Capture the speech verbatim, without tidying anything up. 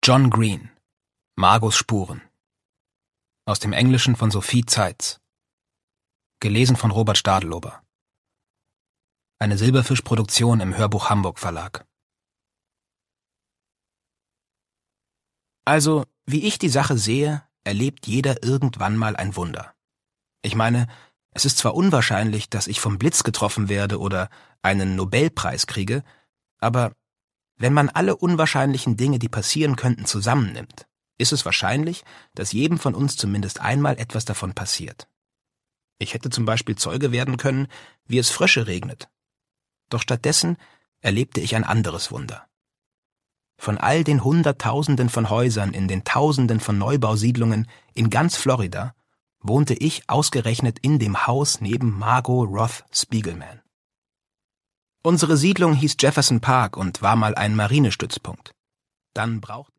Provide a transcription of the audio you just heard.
John Green, Margos Spuren. Aus dem Englischen von Sophie Zeitz. Gelesen von Robert Stadelober. Eine Silberfisch-Produktion im Hörbuch Hamburg Verlag. Also, wie ich die Sache sehe, erlebt jeder irgendwann mal ein Wunder. Ich meine, es ist zwar unwahrscheinlich, dass ich vom Blitz getroffen werde oder einen Nobelpreis kriege, aber wenn man alle unwahrscheinlichen Dinge, die passieren könnten, zusammennimmt, ist es wahrscheinlich, dass jedem von uns zumindest einmal etwas davon passiert. Ich hätte zum Beispiel Zeuge werden können, wie es Frösche regnet. Doch stattdessen erlebte ich ein anderes Wunder. Von all den Hunderttausenden von Häusern in den Tausenden von Neubausiedlungen in ganz Florida wohnte ich ausgerechnet in dem Haus neben Margot Roth Spiegelman. Unsere Siedlung hieß Jefferson Park und war mal ein Marinestützpunkt. Dann brauchte